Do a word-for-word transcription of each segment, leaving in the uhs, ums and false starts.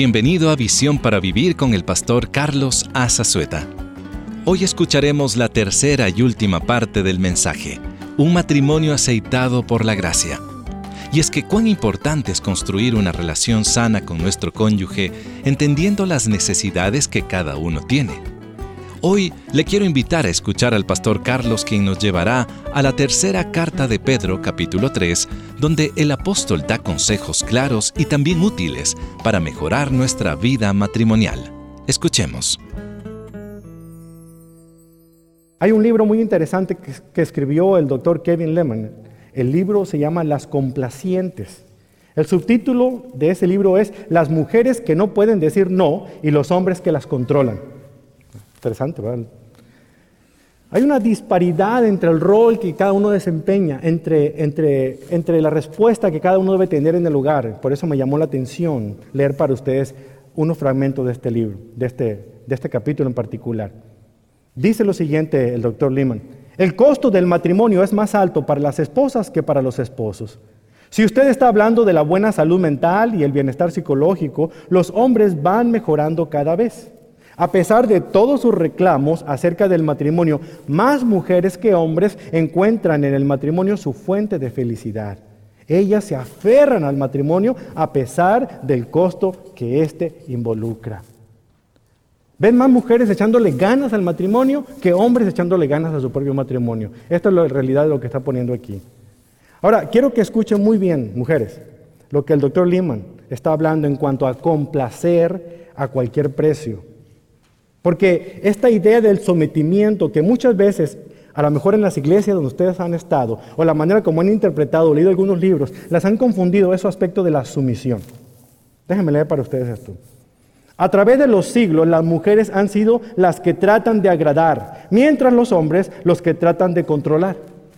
Bienvenido a Visión para Vivir con el pastor Carlos Azazueta. Hoy escucharemos la tercera y última parte del mensaje, un matrimonio aceitado por la gracia. Y es que cuán importante es construir una relación sana con nuestro cónyuge, entendiendo las necesidades que cada uno tiene. Hoy le quiero invitar a escuchar al pastor Carlos, quien nos llevará a la tercera carta de Pedro, capítulo tres, donde el apóstol da consejos claros y también útiles para mejorar nuestra vida matrimonial. Escuchemos. Hay un libro muy interesante que, que escribió el doctor Kevin Leman. El libro se llama Las Complacientes. El subtítulo de ese libro es Las mujeres que no pueden decir no y los hombres que las controlan. Interesante, ¿verdad? Hay una disparidad entre el rol que cada uno desempeña, entre, entre, entre la respuesta que cada uno debe tener en el hogar. Por eso me llamó la atención leer para ustedes unos fragmentos de este libro, de este, de este capítulo en particular. Dice lo siguiente el doctor Lehman: el costo del matrimonio es más alto para las esposas que para los esposos. Si usted está hablando de la buena salud mental y el bienestar psicológico, los hombres van mejorando cada vez. A pesar de todos sus reclamos acerca del matrimonio, más mujeres que hombres encuentran en el matrimonio su fuente de felicidad. Ellas se aferran al matrimonio a pesar del costo que éste involucra. ¿Ven más mujeres echándole ganas al matrimonio que hombres echándole ganas a su propio matrimonio? Esta es la realidad de lo que está poniendo aquí. Ahora, quiero que escuchen muy bien, mujeres, lo que el doctor Lehman está hablando en cuanto a complacer a cualquier precio. Porque esta idea del sometimiento que muchas veces, a lo mejor en las iglesias donde ustedes han estado, o la manera como han interpretado o leído algunos libros, las han confundido ese aspecto de la sumisión. Déjenme leer para ustedes esto. A través de los siglos, las mujeres han sido las que tratan de agradar, mientras los hombres los que tratan de controlar.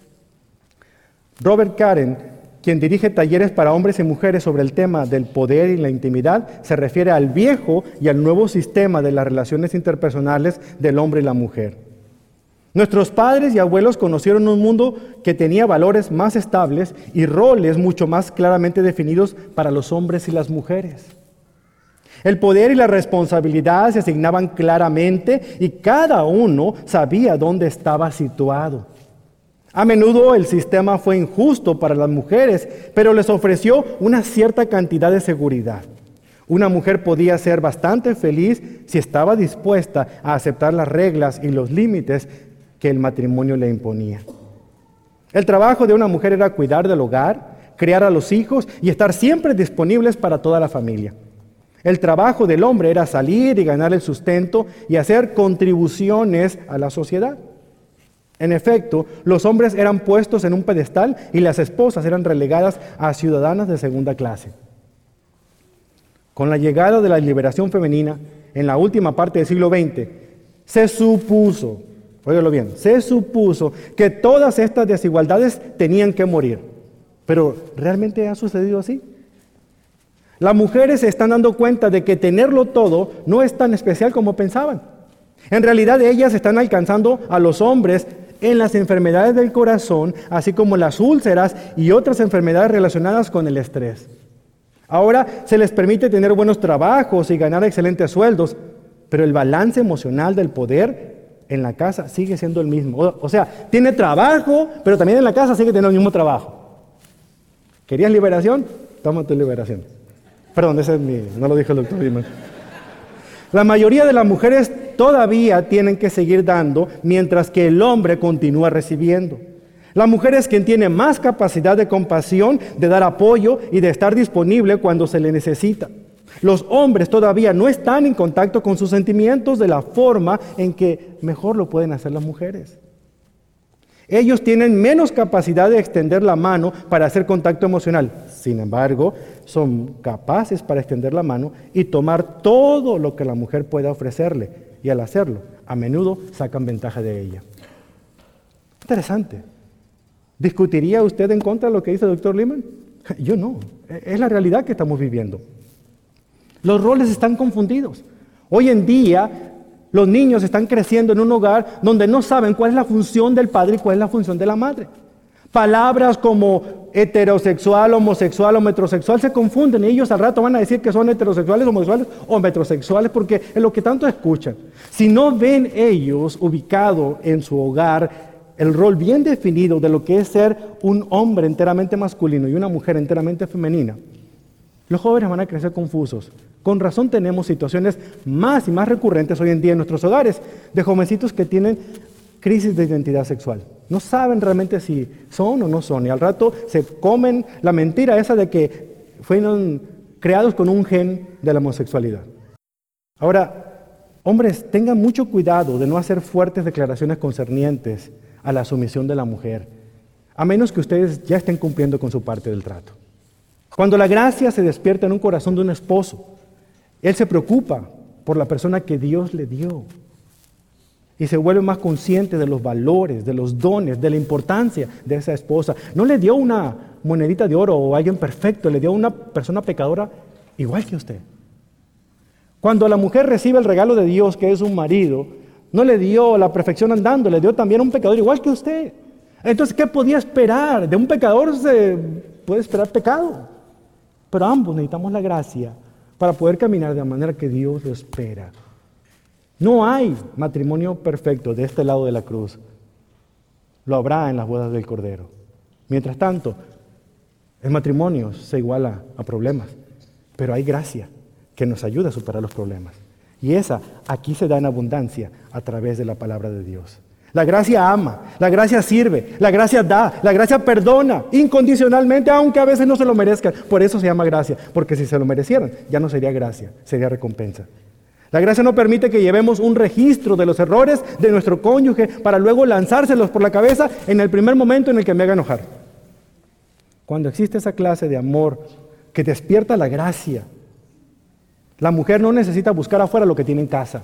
Robert Karen, quien dirige talleres para hombres y mujeres sobre el tema del poder y la intimidad, se refiere al viejo y al nuevo sistema de las relaciones interpersonales del hombre y la mujer. Nuestros padres y abuelos conocieron un mundo que tenía valores más estables y roles mucho más claramente definidos para los hombres y las mujeres. El poder y la responsabilidad se asignaban claramente y cada uno sabía dónde estaba situado. A menudo el sistema fue injusto para las mujeres, pero les ofreció una cierta cantidad de seguridad. Una mujer podía ser bastante feliz si estaba dispuesta a aceptar las reglas y los límites que el matrimonio le imponía. El trabajo de una mujer era cuidar del hogar, criar a los hijos y estar siempre disponibles para toda la familia. El trabajo del hombre era salir y ganar el sustento y hacer contribuciones a la sociedad. En efecto, los hombres eran puestos en un pedestal y las esposas eran relegadas a ciudadanas de segunda clase. Con la llegada de la liberación femenina, en la última parte del siglo veinte, se supuso, óigalo bien, se supuso que todas estas desigualdades tenían que morir. Pero, ¿realmente ha sucedido así? Las mujeres se están dando cuenta de que tenerlo todo no es tan especial como pensaban. En realidad, ellas están alcanzando a los hombres en las enfermedades del corazón, así como las úlceras y otras enfermedades relacionadas con el estrés. Ahora se les permite tener buenos trabajos y ganar excelentes sueldos, pero el balance emocional del poder en la casa sigue siendo el mismo. O, o sea, tiene trabajo, pero también en la casa sigue teniendo el mismo trabajo. ¿Querías liberación? Toma tu liberación. Perdón, ese es mi, no lo dijo el doctor Dimas. La mayoría de las mujeres todavía tienen que seguir dando, mientras que el hombre continúa recibiendo. La mujer es quien tiene más capacidad de compasión, de dar apoyo y de estar disponible cuando se le necesita. Los hombres todavía no están en contacto con sus sentimientos de la forma en que mejor lo pueden hacer las mujeres. Ellos tienen menos capacidad de extender la mano para hacer contacto emocional. Sin embargo, son capaces para extender la mano y tomar todo lo que la mujer pueda ofrecerle. Y al hacerlo, a menudo sacan ventaja de ella. Interesante. ¿Discutiría usted en contra de lo que dice el doctor Lehman? Yo no. Es la realidad que estamos viviendo. Los roles están confundidos. Hoy en día, los niños están creciendo en un hogar donde no saben cuál es la función del padre y cuál es la función de la madre. Palabras como heterosexual, homosexual o metrosexual se confunden y ellos al rato van a decir que son heterosexuales, homosexuales o metrosexuales porque es lo que tanto escuchan. Si no ven ellos ubicado en su hogar el rol bien definido de lo que es ser un hombre enteramente masculino y una mujer enteramente femenina, los jóvenes van a crecer confusos. Con razón tenemos situaciones más y más recurrentes hoy en día en nuestros hogares de jovencitos que tienen crisis de identidad sexual. No saben realmente si son o no son y al rato se comen la mentira esa de que fueron creados con un gen de la homosexualidad. Ahora, hombres, tengan mucho cuidado de no hacer fuertes declaraciones concernientes a la sumisión de la mujer, a menos que ustedes ya estén cumpliendo con su parte del trato. Cuando la gracia se despierta en un corazón de un esposo, él se preocupa por la persona que Dios le dio y se vuelve más consciente de los valores, de los dones, de la importancia de esa esposa. No le dio una monedita de oro o alguien perfecto, le dio una persona pecadora igual que usted. Cuando la mujer recibe el regalo de Dios, que es un marido, no le dio la perfección andando, le dio también un pecador igual que usted. Entonces, ¿qué podía esperar? De un pecador se puede esperar pecado. Pero ambos necesitamos la gracia para poder caminar de la manera que Dios lo espera. No hay matrimonio perfecto de este lado de la cruz. Lo habrá en las bodas del Cordero. Mientras tanto, el matrimonio se iguala a problemas, pero hay gracia que nos ayuda a superar los problemas. Y esa aquí se da en abundancia a través de la palabra de Dios. La gracia ama, la gracia sirve, la gracia da, la gracia perdona incondicionalmente, aunque a veces no se lo merezcan. Por eso se llama gracia, porque si se lo merecieran, ya no sería gracia, sería recompensa. La gracia no permite que llevemos un registro de los errores de nuestro cónyuge para luego lanzárselos por la cabeza en el primer momento en el que me haga enojar. Cuando existe esa clase de amor que despierta la gracia, la mujer no necesita buscar afuera lo que tiene en casa.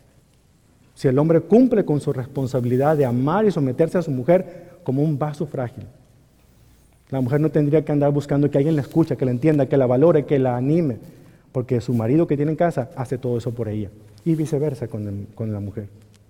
Si el hombre cumple con su responsabilidad de amar y someterse a su mujer como un vaso frágil, la mujer no tendría que andar buscando que alguien la escuche, que la entienda, que la valore, que la anime, porque su marido que tiene en casa hace todo eso por ella, y viceversa con, el, con la mujer.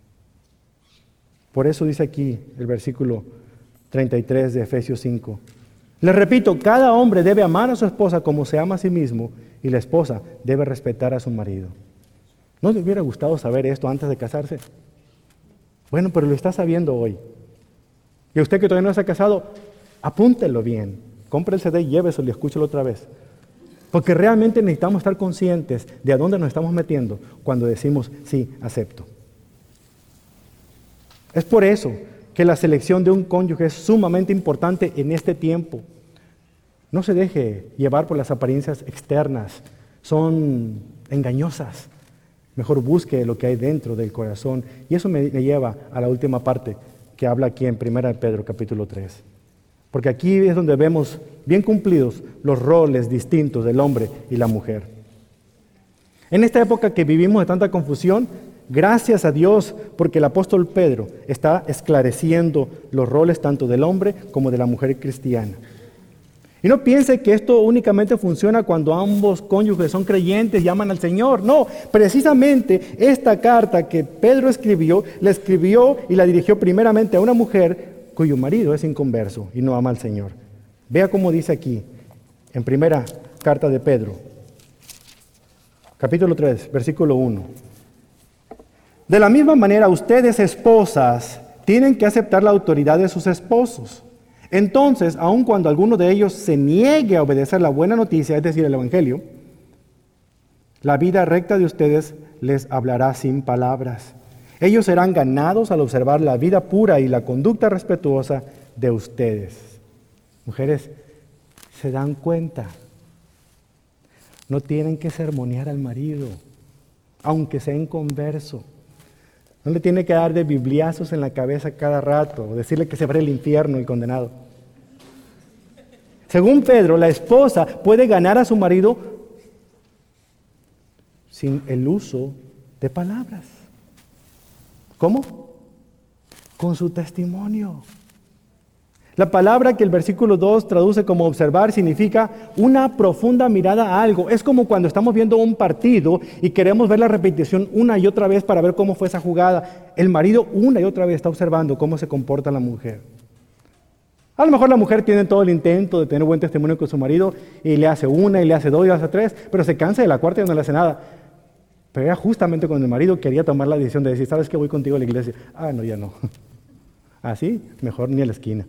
Por eso dice aquí el versículo treinta y tres de Efesios cinco. Les repito, cada hombre debe amar a su esposa como se ama a sí mismo, y la esposa debe respetar a su marido. ¿No le hubiera gustado saber esto antes de casarse? Bueno, pero lo está sabiendo hoy. Y a usted que todavía no se ha casado, apúntelo bien. Compre el C D y lléveselo y escúchelo otra vez. Porque realmente necesitamos estar conscientes de a dónde nos estamos metiendo cuando decimos, sí, acepto. Es por eso que la selección de un cónyuge es sumamente importante en este tiempo. No se deje llevar por las apariencias externas, son engañosas. Mejor busque lo que hay dentro del corazón. Y eso me, me lleva a la última parte que habla aquí en primera de Pedro, capítulo tres. Porque aquí es donde vemos bien cumplidos los roles distintos del hombre y la mujer. En esta época que vivimos de tanta confusión, gracias a Dios, porque el apóstol Pedro está esclareciendo los roles tanto del hombre como de la mujer cristiana. Y no piense que esto únicamente funciona cuando ambos cónyuges son creyentes y aman al Señor. No, precisamente esta carta que Pedro escribió, la escribió y la dirigió primeramente a una mujer cuyo marido es inconverso y no ama al Señor. Vea cómo dice aquí, en primera carta de Pedro, capítulo tres, versículo uno. De la misma manera, ustedes, esposas, tienen que aceptar la autoridad de sus esposos. Entonces, aun cuando alguno de ellos se niegue a obedecer la buena noticia, es decir, el Evangelio, la vida recta de ustedes les hablará sin palabras. Ellos serán ganados al observar la vida pura y la conducta respetuosa de ustedes. Mujeres, ¿se dan cuenta? No tienen que sermonear al marido, aunque sea inconverso. No le tiene que dar de bibliazos en la cabeza cada rato, o decirle que se va al infierno y condenado. Según Pedro, la esposa puede ganar a su marido sin el uso de palabras. ¿Cómo? Con su testimonio. La palabra que el versículo dos traduce como observar significa una profunda mirada a algo. Es como cuando estamos viendo un partido y queremos ver la repetición una y otra vez para ver cómo fue esa jugada. El marido una y otra vez está observando cómo se comporta la mujer. A lo mejor la mujer tiene todo el intento de tener buen testimonio con su marido y le hace una, y le hace dos, y le hace tres, pero se cansa de la cuarta y no le hace nada. Pero era justamente cuando el marido quería tomar la decisión de decir, ¿sabes qué? Voy contigo a la iglesia. Ah, no, ya no. Así, mejor ni a la esquina.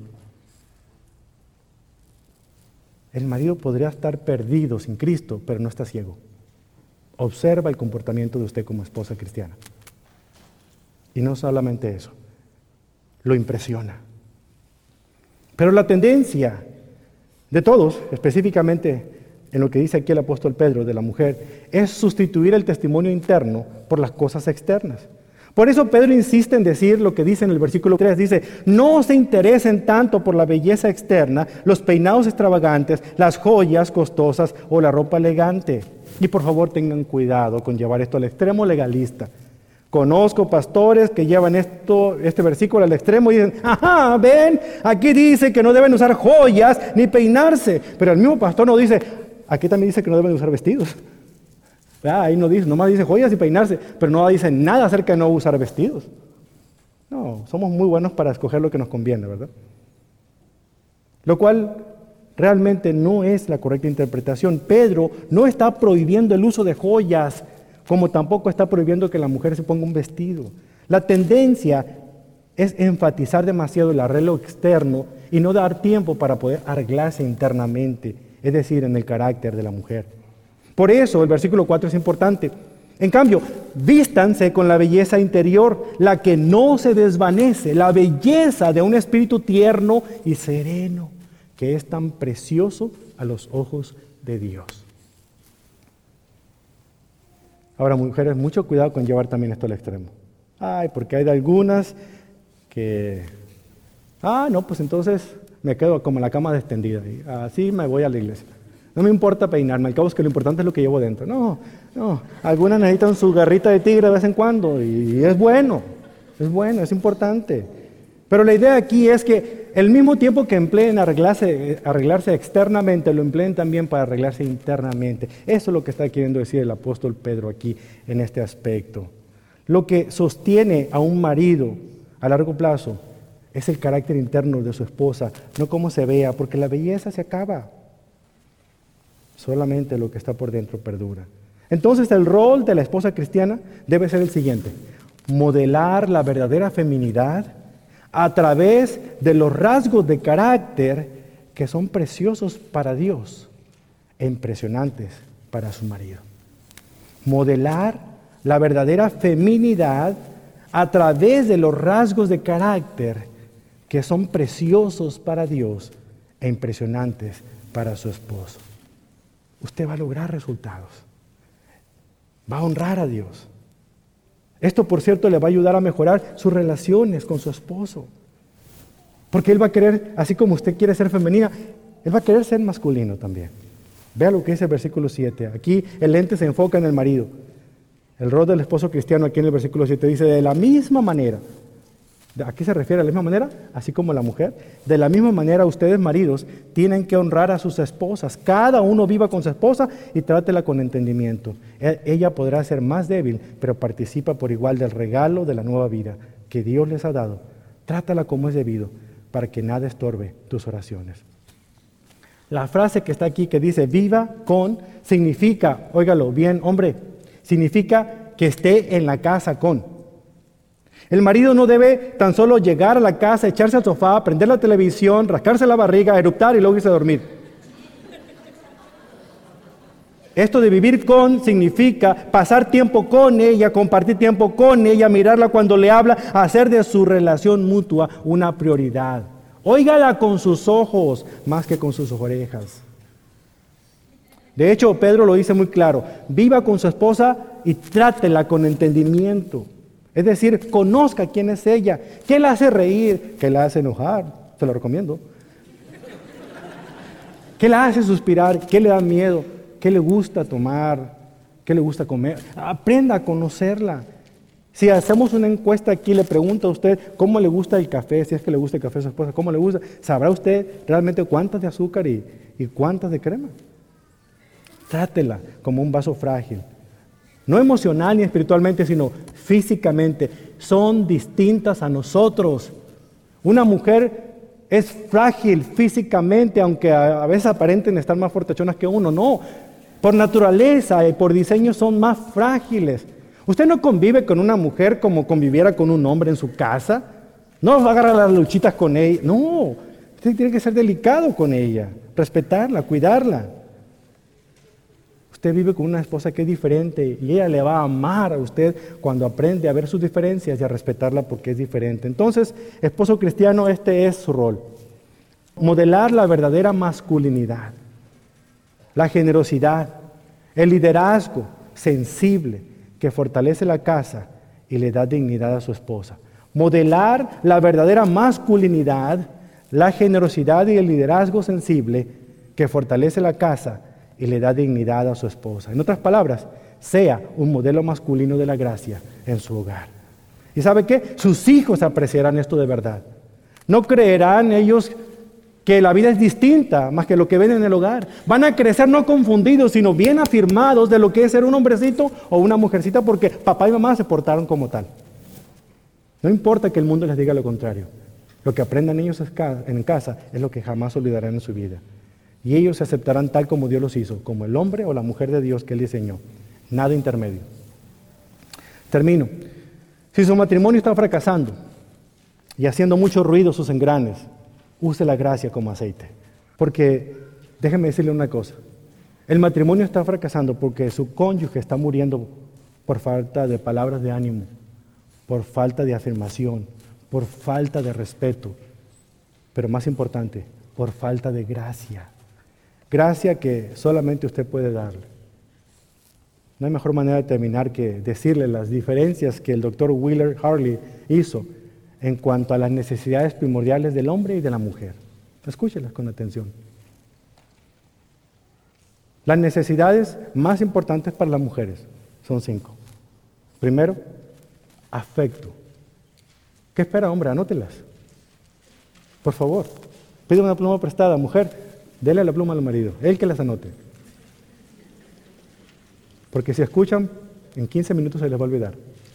El marido podría estar perdido sin Cristo, pero no está ciego. Observa el comportamiento de usted como esposa cristiana. Y no solamente eso, lo impresiona. Pero la tendencia de todos, específicamente en lo que dice aquí el apóstol Pedro de la mujer, es sustituir el testimonio interno por las cosas externas. Por eso Pedro insiste en decir lo que dice en el versículo tres, dice, no se interesen tanto por la belleza externa, los peinados extravagantes, las joyas costosas o la ropa elegante. Y por favor tengan cuidado con llevar esto al extremo legalista. Conozco pastores que llevan esto, este versículo al extremo y dicen, ajá, ven, aquí dice que no deben usar joyas ni peinarse. Pero el mismo pastor no dice, aquí también dice que no deben usar vestidos. Ah, ahí no dice, nomás dice joyas y peinarse, pero no dice nada acerca de no usar vestidos. No, somos muy buenos para escoger lo que nos conviene, ¿verdad? Lo cual realmente no es la correcta interpretación. Pedro no está prohibiendo el uso de joyas, como tampoco está prohibiendo que la mujer se ponga un vestido. La tendencia es enfatizar demasiado el arreglo externo y no dar tiempo para poder arreglarse internamente, es decir, en el carácter de la mujer. Por eso el versículo cuatro es importante. En cambio, vístanse con la belleza interior, la que no se desvanece, la belleza de un espíritu tierno y sereno, que es tan precioso a los ojos de Dios. Ahora, mujeres, mucho cuidado con llevar también esto al extremo. Ay, porque hay de algunas que, ah, no, pues entonces me quedo como en la cama extendida y así me voy a la iglesia. No me importa peinarme, al cabo es que lo importante es lo que llevo dentro. No, no, algunas necesitan su garrita de tigre de vez en cuando y es bueno, es bueno, es importante. Pero la idea aquí es que el mismo tiempo que empleen arreglarse, arreglarse externamente, lo empleen también para arreglarse internamente. Eso es lo que está queriendo decir el apóstol Pedro aquí en este aspecto. Lo que sostiene a un marido a largo plazo es el carácter interno de su esposa, no cómo se vea, porque la belleza se acaba. Solamente lo que está por dentro perdura. Entonces el rol de la esposa cristiana debe ser el siguiente: modelar la verdadera feminidad a través de los rasgos de carácter que son preciosos para Dios e impresionantes para su marido. Modelar la verdadera feminidad a través de los rasgos de carácter que son preciosos para Dios e impresionantes para su esposo. Usted va a lograr resultados. Va a honrar a Dios. Esto, por cierto, le va a ayudar a mejorar sus relaciones con su esposo. Porque Él va a querer, así como usted quiere ser femenina, Él va a querer ser masculino también. Vea lo que dice el versículo siete. Aquí el lente se enfoca en el marido. El rol del esposo cristiano aquí en el versículo siete dice, de la misma manera. ¿A qué se refiere? ¿A la misma manera? Así como la mujer. De la misma manera, ustedes, maridos, tienen que honrar a sus esposas. Cada uno viva con su esposa y trátela con entendimiento. Ella podrá ser más débil, pero participa por igual del regalo de la nueva vida que Dios les ha dado. Trátala como es debido, para que nada estorbe tus oraciones. La frase que está aquí que dice, viva con, significa, óigalo bien, hombre, significa que esté en la casa con. El marido no debe tan solo llegar a la casa, echarse al sofá, prender la televisión, rascarse la barriga, eructar y luego irse a dormir. Esto de vivir con significa pasar tiempo con ella, compartir tiempo con ella, mirarla cuando le habla, hacer de su relación mutua una prioridad. Óigala con sus ojos más que con sus orejas. De hecho, Pedro lo dice muy claro, viva con su esposa y trátela con entendimiento. Es decir, conozca quién es ella, qué la hace reír, qué la hace enojar, se lo recomiendo. ¿Qué la hace suspirar? ¿Qué le da miedo? ¿Qué le gusta tomar? ¿Qué le gusta comer? Aprenda a conocerla. Si hacemos una encuesta aquí, le pregunto a usted cómo le gusta el café, si es que le gusta el café a su esposa, cómo le gusta, sabrá usted realmente cuántas de azúcar y, y cuántas de crema. Trátela como un vaso frágil. No emocional ni espiritualmente, sino físicamente. Son distintas a nosotros. Una mujer es frágil físicamente, aunque a, a veces aparenten estar más fortachonas que uno. No, por naturaleza y por diseño son más frágiles. Usted no convive con una mujer como conviviera con un hombre en su casa. No va a agarrar las luchitas con ella. No, usted tiene que ser delicado con ella, respetarla, cuidarla. Usted vive con una esposa que es diferente y ella le va a amar a usted cuando aprende a ver sus diferencias y a respetarla porque es diferente. Entonces, esposo cristiano, este es su rol. Modelar la verdadera masculinidad, la generosidad, el liderazgo sensible que fortalece la casa y le da dignidad a su esposa. Modelar la verdadera masculinidad, la generosidad y el liderazgo sensible que fortalece la casa y le da dignidad a su esposa. En otras palabras, sea un modelo masculino de la gracia en su hogar. ¿Y sabe qué? Sus hijos apreciarán esto de verdad. No creerán ellos que la vida es distinta más que lo que ven en el hogar. Van a crecer no confundidos, sino bien afirmados de lo que es ser un hombrecito o una mujercita, porque papá y mamá se portaron como tal. No importa que el mundo les diga lo contrario. Lo que aprendan ellos en casa es lo que jamás olvidarán en su vida. Y ellos se aceptarán tal como Dios los hizo, como el hombre o la mujer de Dios que Él diseñó. Nada intermedio. Termino. Si su matrimonio está fracasando y haciendo mucho ruido sus engranes, use la gracia como aceite. Porque, déjeme decirle una cosa, el matrimonio está fracasando porque su cónyuge está muriendo por falta de palabras de ánimo, por falta de afirmación, por falta de respeto, pero más importante, por falta de gracia. Gracia que solamente usted puede darle. No hay mejor manera de terminar que decirle las diferencias que el doctor Willard Harley hizo en cuanto a las necesidades primordiales del hombre y de la mujer. Escúchelas con atención. Las necesidades más importantes para las mujeres son cinco. Primero, afecto. ¿Qué espera, hombre? Anótelas. Por favor, pide una pluma prestada, mujer. Dele la pluma al marido, él que las anote. Porque si escuchan, en quince minutos se les va a olvidar.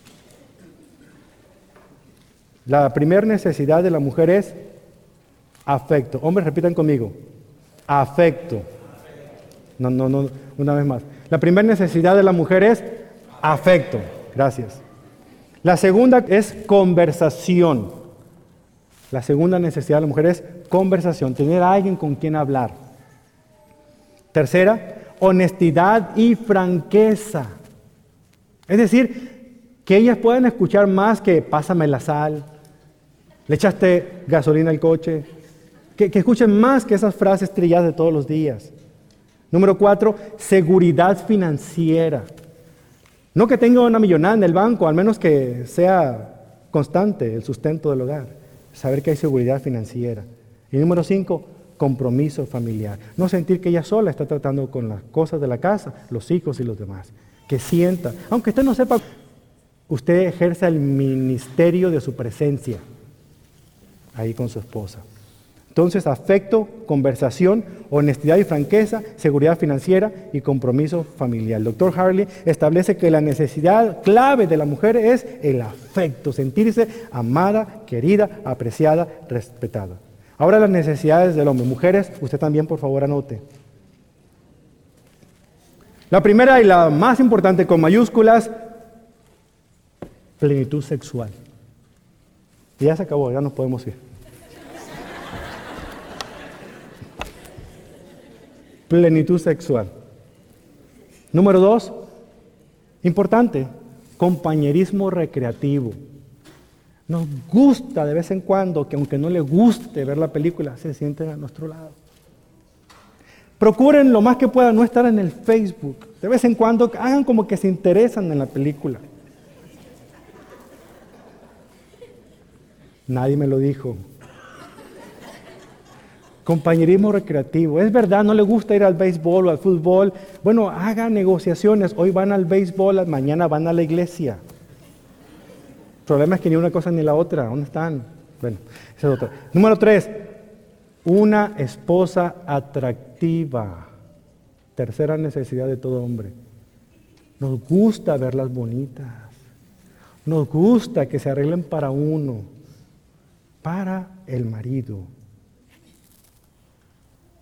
La primera necesidad de la mujer es afecto. Hombres, repitan conmigo. Afecto. No, no, no, una vez más. La primera necesidad de la mujer es afecto. Gracias. La segunda es conversación. La segunda necesidad de la mujer es conversación, tener a alguien con quien hablar. Tercera, honestidad y franqueza. Es decir, que ellas puedan escuchar más que pásame la sal, le echaste gasolina al coche, que, que escuchen más que esas frases trilladas de todos los días. Número cuatro, seguridad financiera. No que tenga una millonada en el banco, al menos que sea constante el sustento del hogar. Saber que hay seguridad financiera. Y número cinco, compromiso familiar. No sentir que ella sola está tratando con las cosas de la casa, los hijos y los demás. Que sienta, aunque usted no sepa, usted ejerza el ministerio de su presencia ahí con su esposa. Entonces, afecto, conversación, honestidad y franqueza, seguridad financiera y compromiso familiar. El doctor Harley establece que la necesidad clave de la mujer es el afecto, sentirse amada, querida, apreciada, respetada. Ahora las necesidades del hombre. Mujeres, usted también por favor anote. La primera y la más importante con mayúsculas, plenitud sexual. Y ya se acabó, ya nos podemos ir. Plenitud sexual. Número dos, importante, compañerismo recreativo. Nos gusta de vez en cuando que aunque no le guste ver la película, se sienten a nuestro lado. Procuren lo más que puedan no estar en el Facebook. De vez en cuando hagan como que se interesan en la película. Nadie me lo dijo. Compañerismo recreativo. Es verdad, no le gusta ir al béisbol o al fútbol. Bueno, haga negociaciones. Hoy van al béisbol, mañana van a la iglesia. El problema es que ni una cosa ni la otra. ¿Dónde están? Bueno, esa es otra. Número tres, una esposa atractiva. Tercera necesidad de todo hombre. Nos gusta verlas bonitas. Nos gusta que se arreglen para uno, para el marido.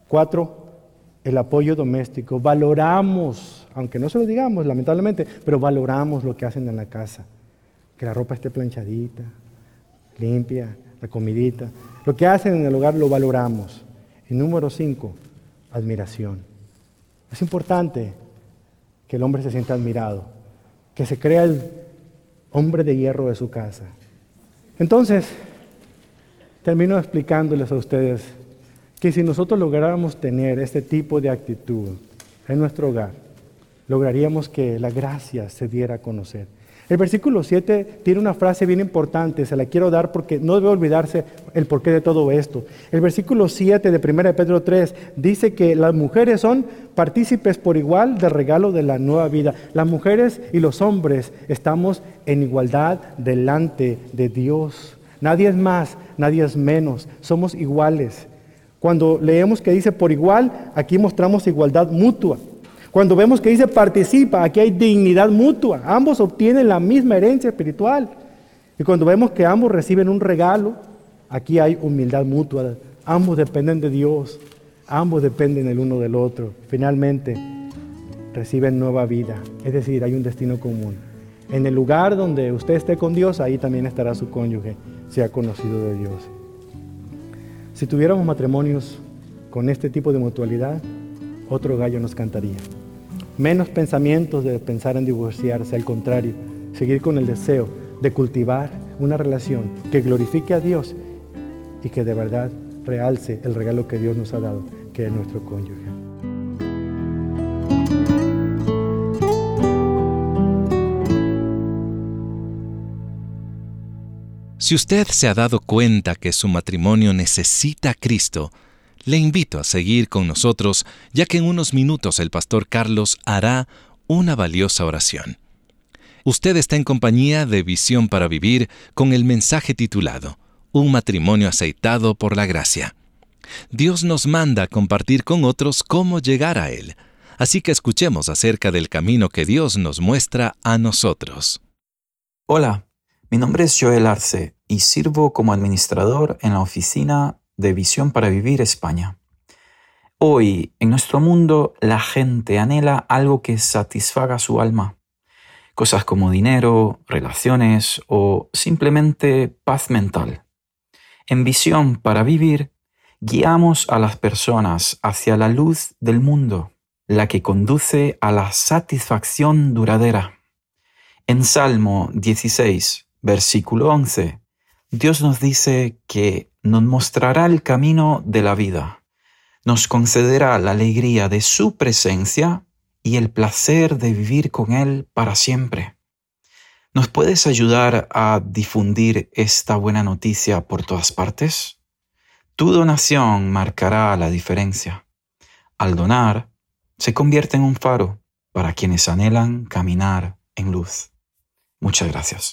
Cuatro, el apoyo doméstico. Valoramos, aunque no se lo digamos lamentablemente, pero valoramos lo que hacen en la casa. Que la ropa esté planchadita, limpia, la comidita. Lo que hacen en el hogar lo valoramos. Y número cinco, admiración. Es importante que el hombre se sienta admirado, que se crea el hombre de hierro de su casa. Entonces, termino explicándoles a ustedes que si nosotros lográramos tener este tipo de actitud en nuestro hogar, lograríamos que la gracia se diera a conocer. El versículo siete tiene una frase bien importante, se la quiero dar porque no debe olvidarse el porqué de todo esto. El versículo siete de primera de Pedro tres dice que las mujeres son partícipes por igual del regalo de la nueva vida. Las mujeres y los hombres estamos en igualdad delante de Dios. Nadie es más, nadie es menos, somos iguales. Cuando leemos que dice por igual, aquí mostramos igualdad mutua. Cuando vemos que dice participa, aquí hay dignidad mutua. Ambos obtienen la misma herencia espiritual. Y cuando vemos que ambos reciben un regalo, aquí hay humildad mutua. Ambos dependen de Dios. Ambos dependen el uno del otro. Finalmente, reciben nueva vida. Es decir, hay un destino común. En el lugar donde usted esté con Dios, ahí también estará su cónyuge, sea conocido de Dios. Si tuviéramos matrimonios con este tipo de mutualidad, otro gallo nos cantaría. Menos pensamientos de pensar en divorciarse, al contrario, seguir con el deseo de cultivar una relación que glorifique a Dios y que de verdad realce el regalo que Dios nos ha dado, que es nuestro cónyuge. Si usted se ha dado cuenta que su matrimonio necesita a Cristo, le invito a seguir con nosotros, ya que en unos minutos el pastor Carlos hará una valiosa oración. Usted está en compañía de Visión para Vivir con el mensaje titulado Un matrimonio aceitado por la gracia. Dios nos manda a compartir con otros cómo llegar a Él, así que escuchemos acerca del camino que Dios nos muestra a nosotros. Hola, mi nombre es Joel Arce y sirvo como administrador en la oficina de Visión para Vivir España. Hoy, en nuestro mundo, la gente anhela algo que satisfaga su alma. Cosas como dinero, relaciones o simplemente paz mental. En Visión para Vivir, guiamos a las personas hacia la luz del mundo, la que conduce a la satisfacción duradera. En Salmo dieciséis, versículo once, Dios nos dice que nos mostrará el camino de la vida, nos concederá la alegría de su presencia y el placer de vivir con Él para siempre. ¿Nos puedes ayudar a difundir esta buena noticia por todas partes? Tu donación marcará la diferencia. Al donar, se convierte en un faro para quienes anhelan caminar en luz. Muchas gracias.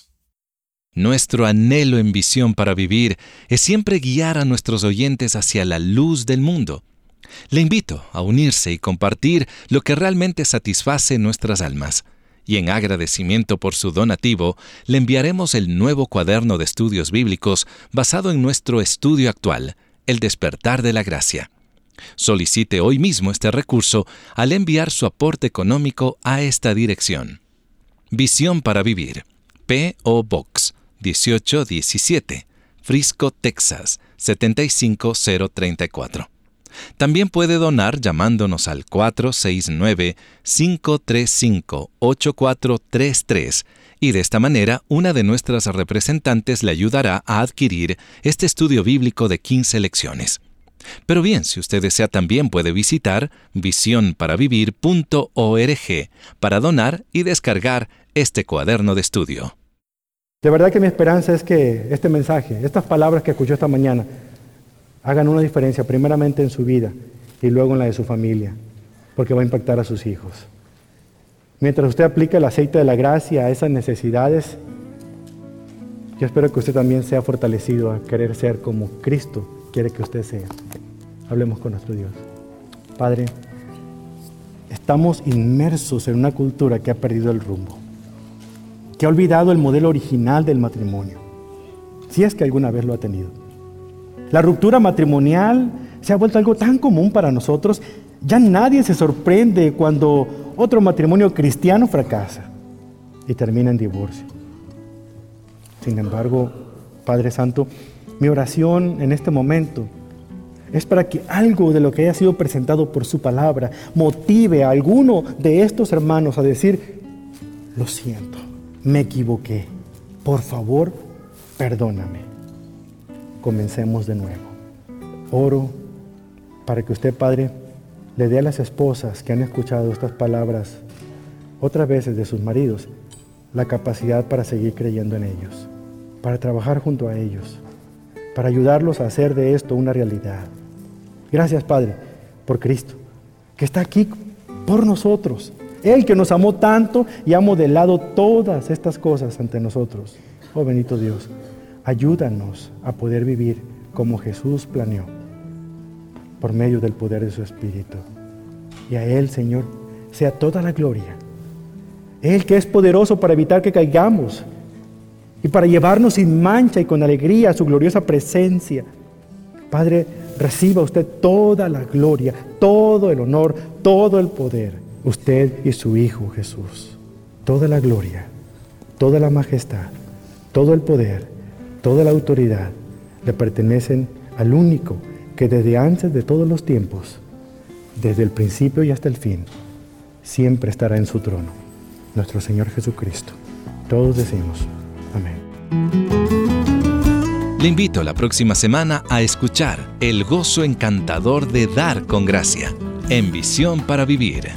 Nuestro anhelo en Visión para Vivir es siempre guiar a nuestros oyentes hacia la luz del mundo. Le invito a unirse y compartir lo que realmente satisface nuestras almas. Y en agradecimiento por su donativo, le enviaremos el nuevo cuaderno de estudios bíblicos basado en nuestro estudio actual, El Despertar de la Gracia. Solicite hoy mismo este recurso al enviar su aporte económico a esta dirección. Visión para Vivir, P O Box dieciocho diecisiete, Frisco, Texas, setenta y cinco cero treinta y cuatro. También puede donar llamándonos al cuatro seis nueve, cinco tres cinco, ocho cuatro tres tres y de esta manera una de nuestras representantes le ayudará a adquirir este estudio bíblico de quince lecciones. Pero bien, si usted desea también puede visitar visión para vivir punto org para donar y descargar este cuaderno de estudio. De verdad que mi esperanza es que este mensaje, estas palabras que escuchó esta mañana, hagan una diferencia primeramente en su vida y luego en la de su familia, porque va a impactar a sus hijos. Mientras usted aplica el aceite de la gracia a esas necesidades, yo espero que usted también sea fortalecido a querer ser como Cristo quiere que usted sea. Hablemos con nuestro Dios. Padre, estamos inmersos en una cultura que ha perdido el rumbo, que ha olvidado el modelo original del matrimonio, si es que alguna vez lo ha tenido. La ruptura matrimonial se ha vuelto algo tan común para nosotros. Ya nadie se sorprende cuando otro matrimonio cristiano fracasa y termina en divorcio. Sin embargo, Padre Santo, mi oración en este momento es para que algo de lo que haya sido presentado por su palabra motive a alguno de estos hermanos a decir: lo siento, me equivoqué, por favor, perdóname. Comencemos de nuevo. Oro para que usted, Padre, le dé a las esposas que han escuchado estas palabras otras veces de sus maridos la capacidad para seguir creyendo en ellos, para trabajar junto a ellos, para ayudarlos a hacer de esto una realidad. Gracias, Padre, por Cristo, que está aquí por nosotros. Él que nos amó tanto y ha modelado todas estas cosas ante nosotros. Oh bendito Dios, ayúdanos a poder vivir como Jesús planeó, por medio del poder de su Espíritu. Y a Él, Señor, sea toda la gloria. Él que es poderoso para evitar que caigamos y para llevarnos sin mancha y con alegría a su gloriosa presencia. Padre, reciba usted toda la gloria, todo el honor, todo el poder, usted y su Hijo Jesús. Toda la gloria, toda la majestad, todo el poder, toda la autoridad le pertenecen al único que desde antes de todos los tiempos, desde el principio y hasta el fin, siempre estará en su trono, nuestro Señor Jesucristo. Todos decimos amén. Le invito la próxima semana a escuchar El gozo encantador de dar con gracia, en Visión para Vivir.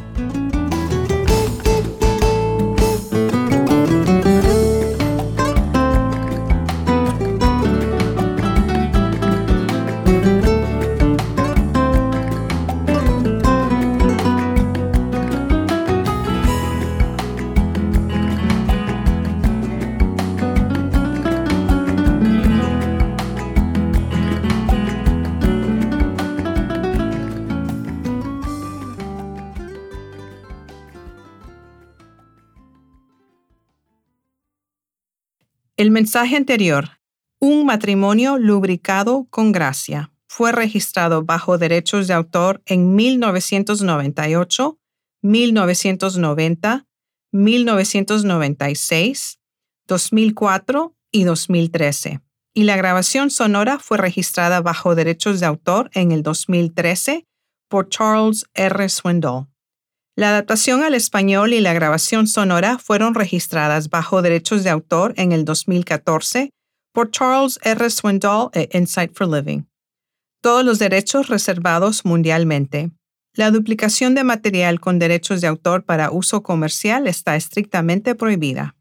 El mensaje anterior, un matrimonio lubricado con gracia, fue registrado bajo derechos de autor en mil novecientos noventa y ocho, mil novecientos noventa, mil novecientos noventa y seis, dos mil cuatro y dos mil trece, y la grabación sonora fue registrada bajo derechos de autor en el dos mil trece por Charles R. Swindoll. La adaptación al español y la grabación sonora fueron registradas bajo derechos de autor en el dos mil catorce por Charles R. Swindoll e Insight for Living. Todos los derechos reservados mundialmente. La duplicación de material con derechos de autor para uso comercial está estrictamente prohibida.